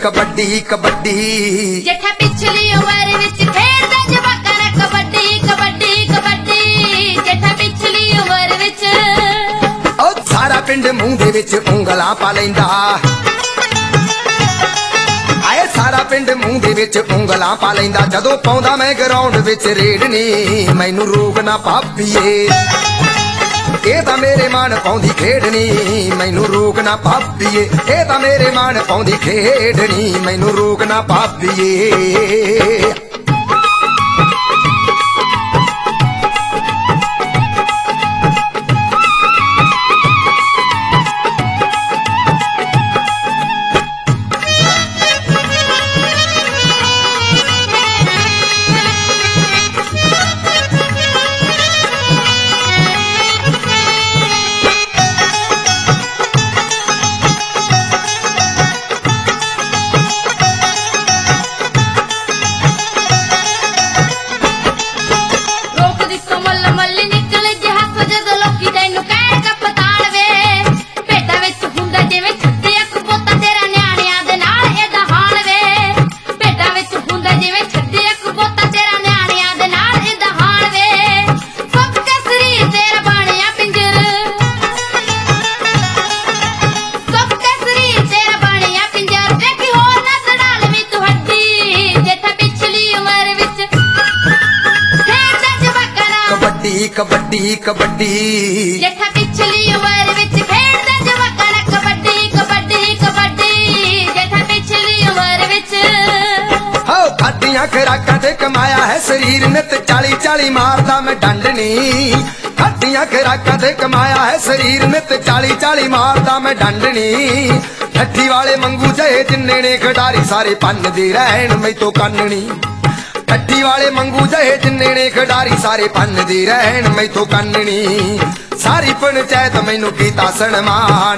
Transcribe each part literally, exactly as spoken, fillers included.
कबड्डी कबड्डी जेठा पिछली उम्र विच खेडदा जवाकां नाल कबड्डी कबड्डी कबड्डी जेठा पिछली उम्र विच ओ सारा पिंड मूंह दे विच उंगलां पा लैंदा आए सारा पिंड मूंह दे विच उंगलां पा लैंदा जदों पाउंदा मैं ग्राउंड विच रेडनी मैनू रोक ना भाभीए ए तां मेरे मन पाउंदी खेडनी मैनू रोक ना भाभीए ए तां मेरे मन पाउंदी खेडनी मैनू रोक ना भाभीए कबड्डी कबड्डी जेठा पिछली उम्र विच खेडदा जवाकां नाल कबड्डी कबड्डी कबड्डी जेठा पिछली उम्र विच हो खादियां खुराकां ते कमाया है शरीर नित चाली चाली मारदा मैं डंडनी खादियां खुराकां ते कमाया है शरीर नित चाली चाली मारदा मैं डंडनी ठट्ठी वाले मंगू जहे जिन्ने ने खिडारी सारे भन्नदे रहण मैं तो काननी ठट्ठी वाले मंगू जहे जिन्ने ने खिडारी सारे भन्नदे रहण मैं तो काननी सारी पंचायत मैनू कीता सन्मान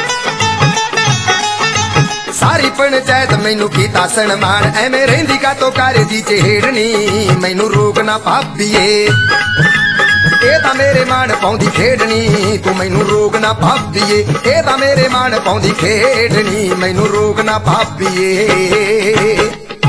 सारी पंचायत मैनू कीता सन्मान एवें रहिंदी का तो कर दी चेड़नी मैनू रोक ना भाभीए ए तां मेरे मन पाउंदी खेडनी तू मैनू रोक ना भाभीए ए तां मेरे मन पाउंदी खेडनी मैनू रोक ना भाभीए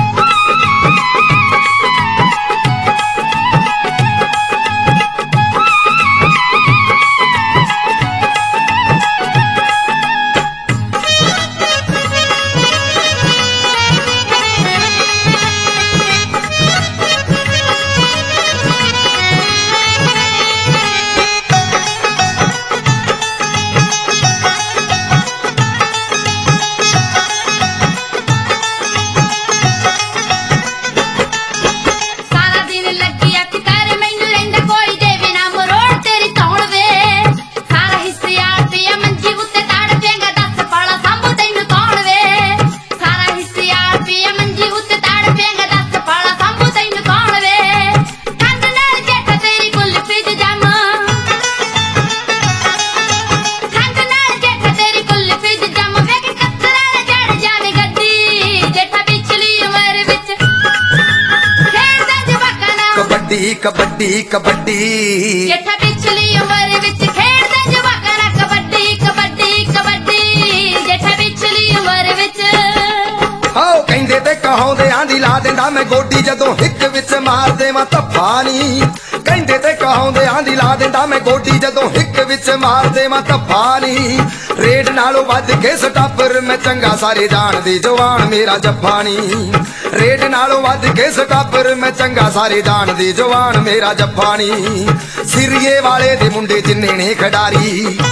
कबड्डी कबड्डी जेठा पिछली उम्र विच खेडदा जवाकां नाल कबड्डी कबड्डी कबड्डी जेठा पिछली उम्र विच हो कहंदे ते कहाउंदे आंदी ला देंदा मैं गोडी जदों हिक विच मार देवां धप्पानी कहंदे ते कहाउंदे आंदी ला देंदा मैं गोडी जदों हिक विच मार देवां धप्पानी रेड नालों वध के स्टापर मैं चंगा सारे जाणदे जवान मेरा जफ्फानी रेड नालों वध के स्टापर मैं चंगा सारे जाणदे जवान मेरा जफ्फानी सिरिये वाले दे मुंडे जिन्ने ने खिडारी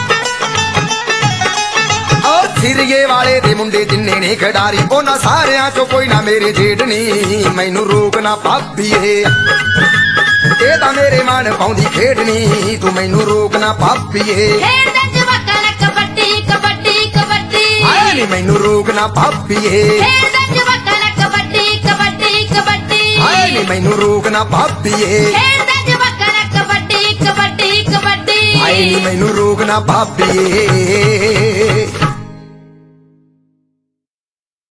और सिरिये वाले दे मुंडे जिन्ने ने खिडारी उन्हां सारियां चों कोई ना मेरे जेडनी मैनू रोक ना भाभीए ए तां मेरे मन पाउंदी खेडनी तू मैनू रोक ना भाभीए खेडदा जवाकां नाल कबड्डी कबड्डी कबड्डी आए नी मैनू रोक ना भाभीए खेडदा जवाकां नाल कबड्डी कबड्डी कबड्डी आए नी मैनू रोक ना भाभीए खेडदा जवाकां नाल कबड्डी कबड्डी कबड्डी आए नी मैनू रोक ना भाभीए।